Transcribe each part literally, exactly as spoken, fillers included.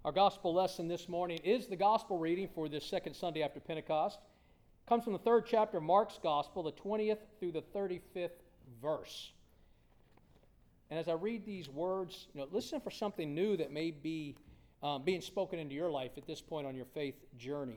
Our gospel lesson this morning is the gospel reading for this second Sunday after Pentecost. It comes from the third chapter of Mark's gospel, the twentieth through the thirty-fifth verse. And as I read these words, you know, listen for something new that may be um, being spoken into your life at this point on your faith journey.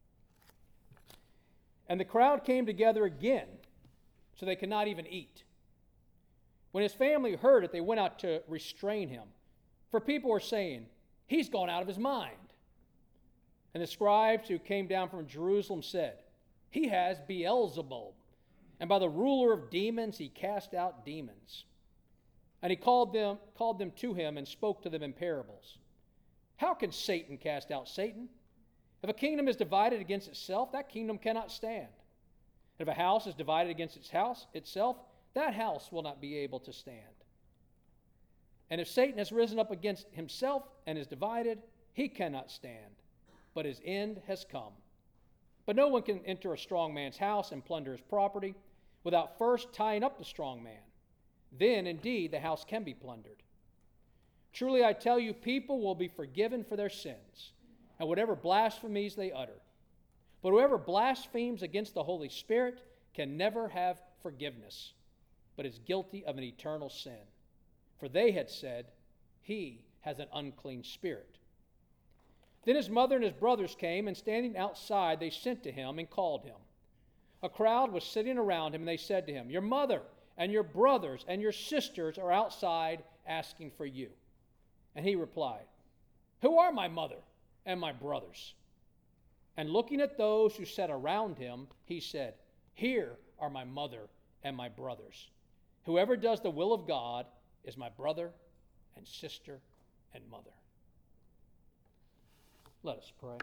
And the crowd came together again, so they could not even eat. When his family heard it, they went out to restrain him. For people were saying, "He's gone out of his mind." And the scribes who came down from Jerusalem said, "He has Beelzebub, and by the ruler of demons he cast out demons." And he called them, called them to him and spoke to them in parables. "How can Satan cast out Satan? If a kingdom is divided against itself, that kingdom cannot stand. If a house is divided against its house itself, that house will not be able to stand. And if Satan has risen up against himself and is divided, he cannot stand, but his end has come. But no one can enter a strong man's house and plunder his property without first tying up the strong man. Then, indeed, the house can be plundered. Truly, I tell you, people will be forgiven for their sins, and whatever blasphemies they utter. But whoever blasphemes against the Holy Spirit can never have forgiveness, but is guilty of an eternal sin. For they had said, 'He has an unclean spirit.' Then his mother and his brothers came, and standing outside, they sent to him and called him. A crowd was sitting around him, and they said to him, 'Your mother and your brothers and your sisters are outside asking for you.' And he replied, 'Who are my mother and my brothers?' And looking at those who sat around him, he said, 'Here are my mother and my brothers. Whoever does the will of God is my brother and sister and mother.'" Let us pray.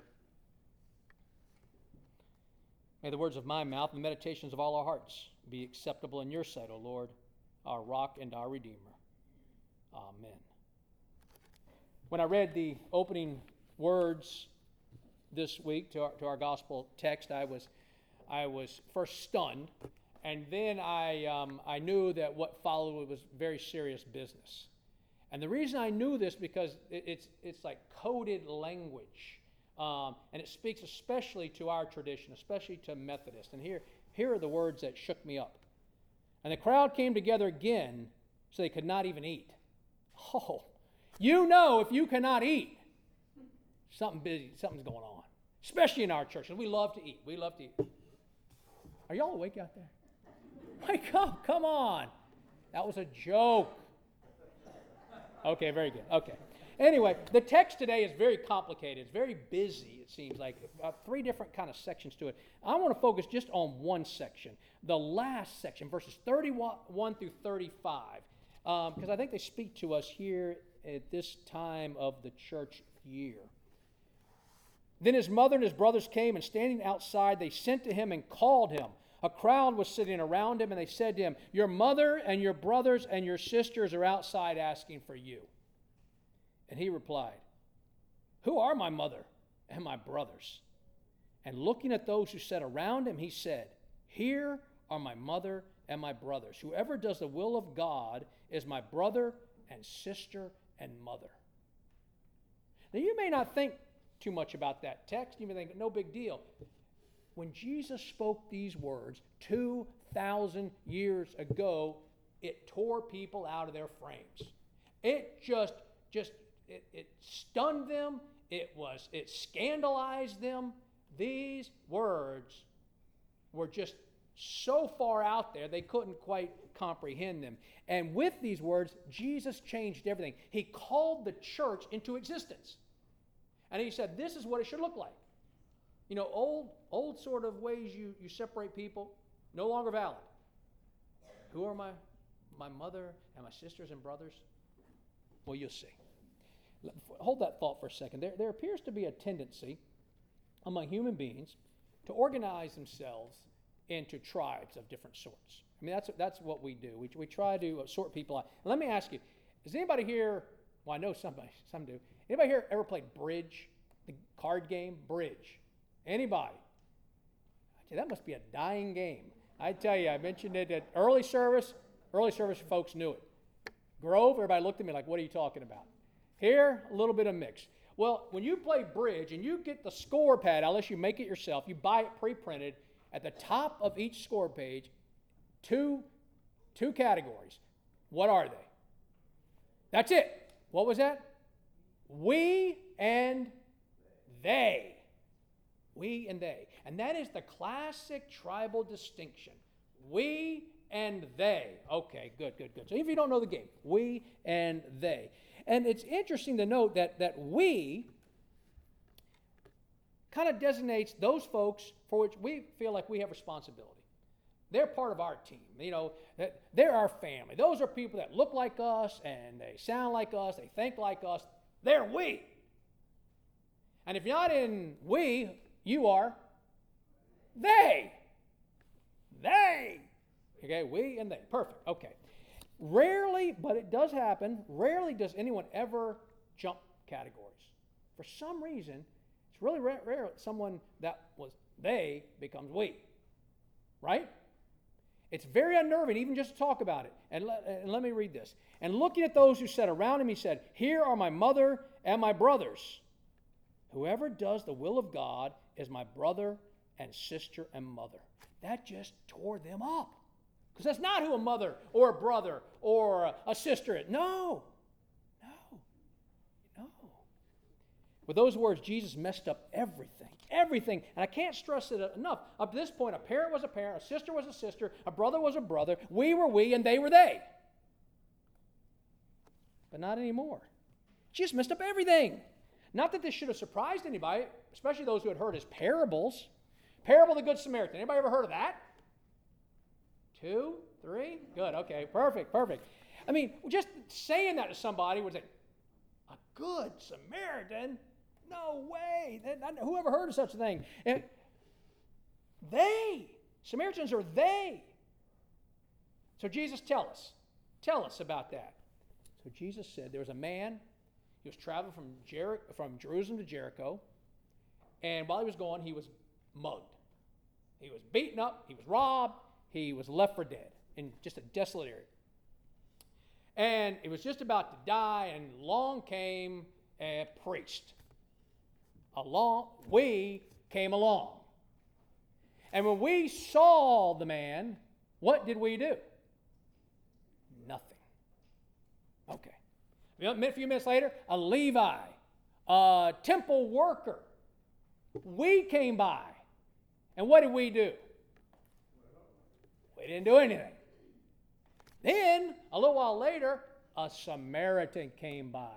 May the words of my mouth and the meditations of all our hearts be acceptable in your sight, O Lord, our rock and our redeemer. Amen. When I read the opening words this week to our, to our gospel text, I was I was first stunned, and then I um, I knew that what followed was very serious business. And the reason I knew this because it, it's it's like coded language, um, and it speaks especially to our tradition, especially to Methodists. And here here are the words that shook me up. And the crowd came together again, so they could not even eat. Oh, you know, if you cannot eat, something busy, something's going on. Especially in our churches, we love to eat. We love to eat. Are y'all awake out there? Wake up! Come on! That was a joke. Okay, very good. Okay. Anyway, the text today is very complicated. It's very busy, it seems like. Uh, three different kind of sections to it. I want to focus just on one section, the last section, verses thirty-one through thirty-five, because um, I think they speak to us here at this time of the church year. Then his mother and his brothers came, and standing outside, they sent to him and called him. A crowd was sitting around him, and they said to him, "Your mother and your brothers and your sisters are outside asking for you." And he replied, "Who are my mother and my brothers?" And looking at those who sat around him, he said, "Here are my mother and my brothers. Whoever does the will of God is my brother and sister and mother." Now, you may not think too much about that text. You may think, no big deal. When Jesus spoke these words two thousand years ago, it tore people out of their frames. It just, just, it, it stunned them. It was, it scandalized them. These words were just so far out there, they couldn't quite comprehend them. And with these words, Jesus changed everything. He called the church into existence. And he said, this is what it should look like. You know, old old sort of ways you, you separate people, no longer valid. Who are my, my mother and my sisters and brothers? Well, you'll see. Hold that thought for a second. There, there appears to be a tendency among human beings to organize themselves into tribes of different sorts. I mean, that's, that's what we do. We, we try to sort people out. And let me ask you, is anybody here, well, I know somebody, some do, anybody here ever played bridge, the card game, bridge? Anybody? That must be a dying game. I tell you, I mentioned it at early service. Early service folks knew it. Grove, everybody looked at me like, what are you talking about? Here, a little bit of mix. Well, when you play bridge and you get the score pad, unless you make it yourself, you buy it pre-printed, at the top of each score page, two, two categories. What are they? That's it. What was that? We and they. We and they. And that is the classic tribal distinction. We and they. Okay, good, good, good. So if you don't know the game, we and they. And it's interesting to note that, that we kind of designates those folks for which we feel like we have responsibility. They're part of our team. You know, they're our family. Those are people that look like us and they sound like us, they think like us. They're we. And if you're not in we, you are they. They. Okay, we and they. Perfect. Okay. Rarely, but it does happen, rarely does anyone ever jump categories. For some reason, it's really rare, rare that someone that was they becomes we. Right? It's very unnerving even just to talk about it. And let, and let me read this. And looking at those who sat around him, he said, "Here are my mother and my brothers. Whoever does the will of God is my brother and sister and mother." That just tore them up. Because that's not who a mother or a brother or a sister is. No. No. No. With those words, Jesus messed up everything. Everything. And I can't stress it enough. Up to this point, a parent was a parent, a sister was a sister, a brother was a brother, we were we, and they were they. But not anymore. Jesus messed up everything. Not that this should have surprised anybody, especially those who had heard his parables. Parable of the Good Samaritan. Anybody ever heard of that? Two? Three? Good. Okay. Perfect. Perfect. I mean, just saying that to somebody would say, a good Samaritan? No way. Who ever heard of such a thing? And they. Samaritans are they. So Jesus, tell us. Tell us about that. So Jesus said there was a man. He was traveling from, Jer- from Jerusalem to Jericho. And while he was going, he was mugged. He was beaten up. He was robbed. He was left for dead in just a desolate area. And he was just about to die, and along came a priest. Along, we came along. And when we saw the man, what did we do? Nothing. Okay. A few minutes later, a Levi, a temple worker, we came by. And what did we do? We didn't do anything. Then, a little while later, a Samaritan came by.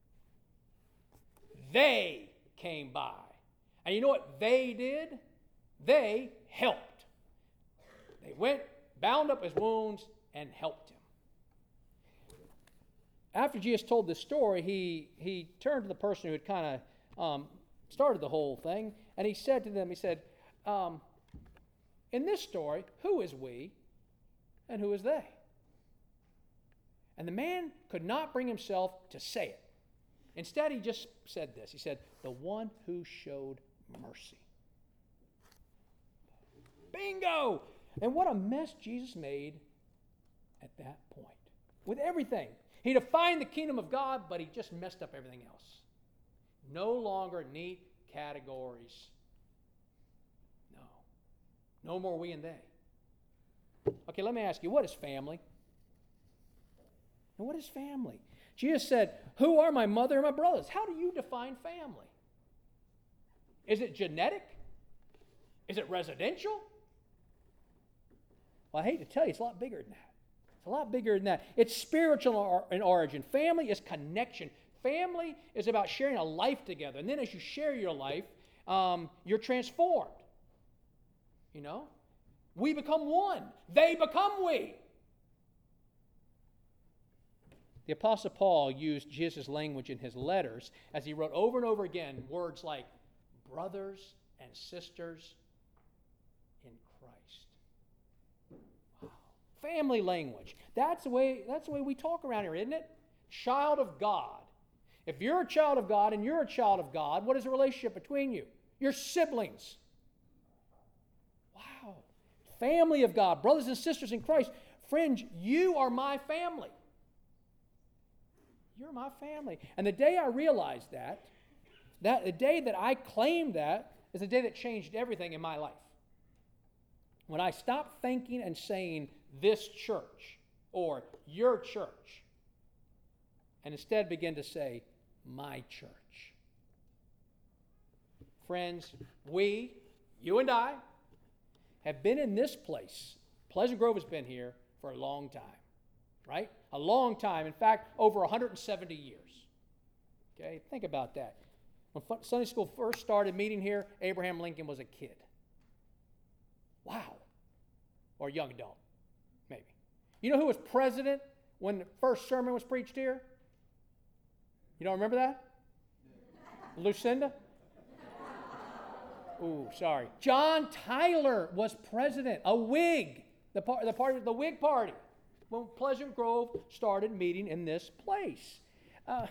They came by. And you know what they did? They helped. They went, bound up his wounds, and helped him. After Jesus told this story, he, he turned to the person who had kind of um, started the whole thing, and he said to them, he said, um, in this story, who is we and who is they? And the man could not bring himself to say it. Instead, he just said this. He said, the one who showed mercy. Bingo! And what a mess Jesus made at that point. With everything. He defined the kingdom of God, but he just messed up everything else. No longer neat categories. No. No more we and they. Okay, let me ask you, what is family? And what is family? Jesus said, who are my mother and my brothers? How do you define family? Is it genetic? Is it residential? Well, I hate to tell you, it's a lot bigger than that. It's a lot bigger than that. It's spiritual in origin. Family is connection. Family is about sharing a life together. And then as you share your life, um, you're transformed. You know? We become one. They become we. The Apostle Paul used Jesus' language in his letters as he wrote over and over again words like brothers and sisters in Christ. Wow. Family language. That's the way, that's the way we talk around here, isn't it? Child of God. If you're a child of God and you're a child of God, what is the relationship between you? You're siblings. Wow. Family of God, brothers and sisters in Christ. Friends, you are my family. You're my family. And the day I realized that, That the day that I claimed that is the day that changed everything in my life. When I stopped thinking and saying this church or your church, and instead began to say my church. Friends, we, you and I, have been in this place. Pleasant Grove has been here for a long time, right? A long time. In fact, over one hundred seventy years. Okay, think about that. When Sunday school first started meeting here, Abraham Lincoln was a kid. Wow. Or a young adult, maybe. You know who was president when the first sermon was preached here? You don't remember that? Lucinda? Ooh, sorry. John Tyler was president, a Whig, the, par- the, party, the Whig Party, when Pleasant Grove started meeting in this place. Uh,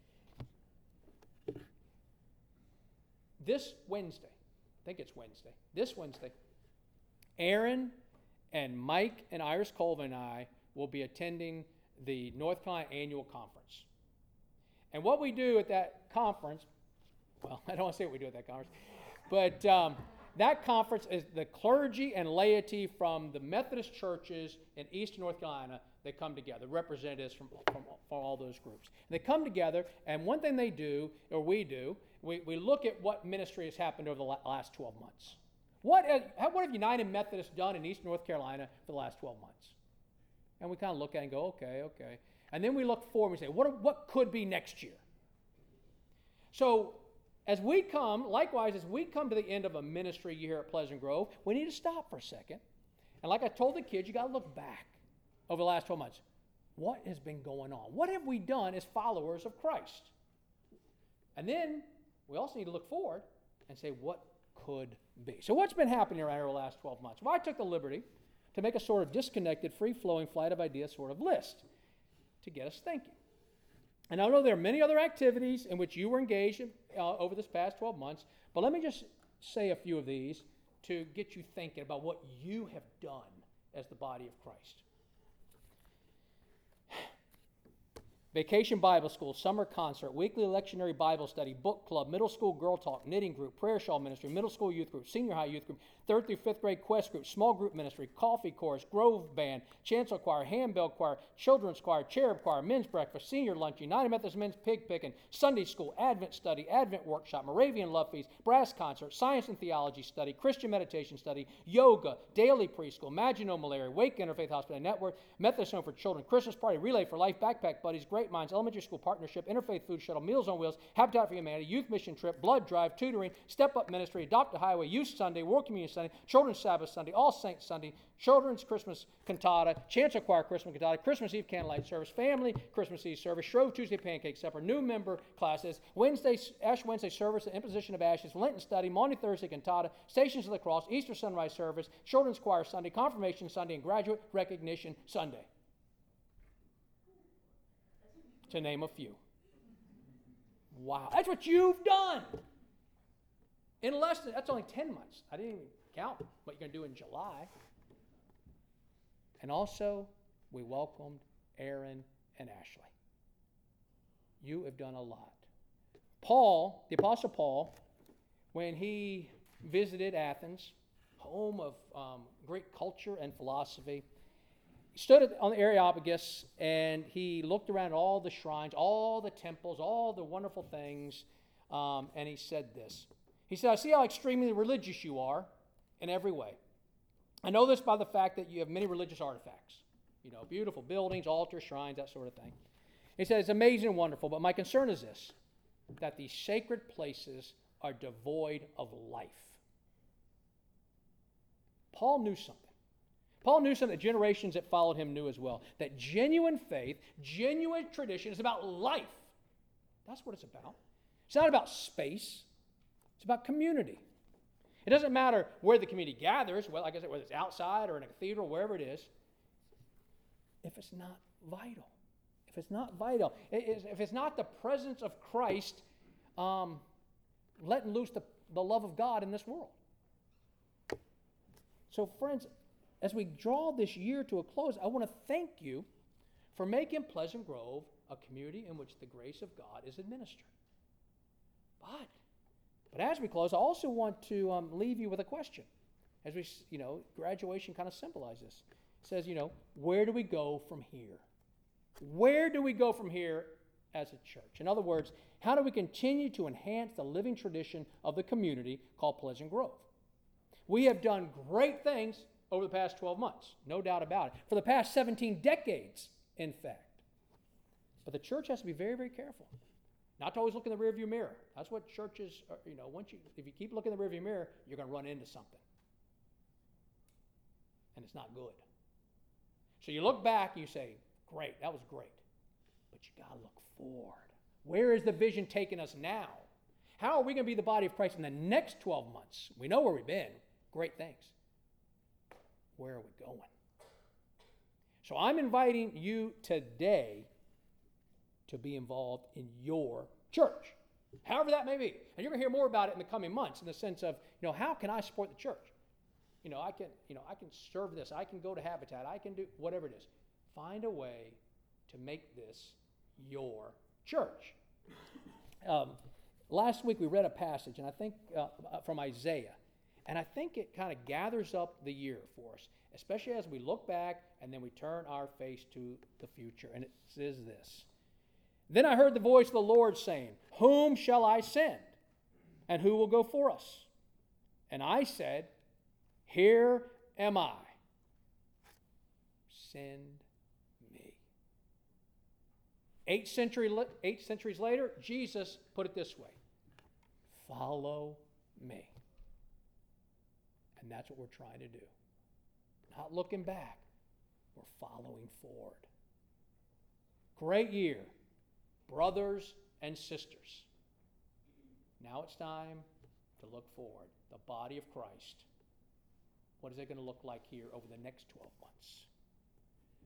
this Wednesday, I think it's Wednesday, this Wednesday, Aaron and Mike and Iris Colvin and I will be attending the North Carolina Annual Conference. And what we do at that conference, well, I don't want to say what we do at that conference, but um, that conference is the clergy and laity from the Methodist churches in Eastern North Carolina. They come together, representatives from, from, from all those groups. And they come together, and one thing they do, or we do, we, we look at what ministry has happened over the last twelve months. What, what have United Methodists done in Eastern North Carolina for the last twelve months? And we kind of look at it and go, okay, okay. And then we look forward and we say, what, what could be next year? So as we come, likewise, as we come to the end of a ministry here at Pleasant Grove, we need to stop for a second. And like I told the kids, you got to look back over the last twelve months. What has been going on? What have we done as followers of Christ? And then we also need to look forward and say, what could be? So what's been happening around here the last twelve months? Well, I took the liberty to make a sort of disconnected, free-flowing flight of ideas sort of list to get us thinking. And I know there are many other activities in which you were engaged in, uh, over this past twelve months, but let me just say a few of these to get you thinking about what you have done as the body of Christ. Vacation Bible School, summer concert, weekly lectionary Bible study, book club, middle school girl talk, knitting group, prayer shawl ministry, middle school youth group, senior high youth group, third through fifth grade quest group, small group ministry, coffee chorus, Grove band, chancel choir, handbell choir, children's choir, cherub choir, men's breakfast, senior lunch, United Methodist men's pig picking, Sunday school, Advent study, Advent workshop, Moravian love feast, brass concert, science and theology study, Christian meditation study, yoga, daily preschool, Maginot Malaria, Wake Interfaith Hospital Network, Methodist Home for Children, Christmas party, Relay for Life, Backpack Buddies, Great Minds, Elementary School Partnership, Interfaith Food Shuttle, Meals on Wheels, Habitat for Humanity, Youth Mission Trip, Blood Drive, Tutoring, Step Up Ministry, Adopt a Highway, Youth Sunday, World Communion Sunday, Children's Sabbath Sunday, All Saints Sunday, Children's Christmas Cantata, Chancel Choir Christmas Cantata, Christmas Eve Candlelight Service, Family Christmas Eve Service, Shrove Tuesday Pancake Supper, new member classes, Wednesday, Ash Wednesday Service, the Imposition of Ashes, Lenten Study, Maundy Thursday Cantata, Stations of the Cross, Easter Sunrise Service, Children's Choir Sunday, Confirmation Sunday, and Graduate Recognition Sunday. To name a few. Wow, that's what you've done. In less than, that's only ten months. I didn't even count what you're going to do in July. And also, we welcomed Aaron and Ashley. You have done a lot. Paul, the Apostle Paul, when he visited Athens, home of um, great culture and philosophy, he stood on the Areopagus and he looked around all the shrines, all the temples, all the wonderful things, um, and he said this. He said, I see how extremely religious you are in every way. I know this by the fact that you have many religious artifacts. You know, beautiful buildings, altars, shrines, that sort of thing. He said, it's amazing and wonderful, but my concern is this, that these sacred places are devoid of life. Paul knew something. Paul knew something that generations that followed him knew as well. That genuine faith, genuine tradition is about life. That's what it's about. It's not about space. It's about community. It doesn't matter where the community gathers, well, like I said, whether it's outside or in a cathedral, wherever it is, if it's not vital. If it's not vital. If it's not the presence of Christ um, letting loose the, the love of God in this world. So, friends, as we draw this year to a close, I want to thank you for making Pleasant Grove a community in which the grace of God is administered. But, but as we close, I also want to um, leave you with a question. As we, you know, graduation kind of symbolizes this. It says, you know, where do we go from here? Where do we go from here as a church? In other words, how do we continue to enhance the living tradition of the community called Pleasant Grove? We have done great things over the past twelve months, no doubt about it. For the past seventeen decades, in fact. But the church has to be very, very careful. Not to always look in the rearview mirror. That's what churches are, you know, once you, if you keep looking in the rearview mirror, you're going to run into something. And it's not good. So you look back and you say, great, that was great. But you got to look forward. Where is the vision taking us now? How are we going to be the body of Christ in the next twelve months? We know where we've been. Great things. Where are we going? So I'm inviting you today to be involved in your church, however that may be. And you're going to hear more about it in the coming months in the sense of, you know, how can I support the church? You know, I can, you know, I can serve this. I can go to Habitat. I can do whatever it is. Find a way to make this your church. Um, last week we read a passage, and I think uh, from Isaiah, and I think it kind of gathers up the year for us, especially as we look back and then we turn our face to the future. And it says this: Then I heard the voice of the Lord saying, Whom shall I send? And who will go for us? And I said, Here am I. Send me. Eight, century, eight centuries later, Jesus put it this way: Follow me. And that's what we're trying to do. Not looking back. We're following forward. Great year, brothers and sisters. Now it's time to look forward. The body of Christ. What is it going to look like here over the next twelve months?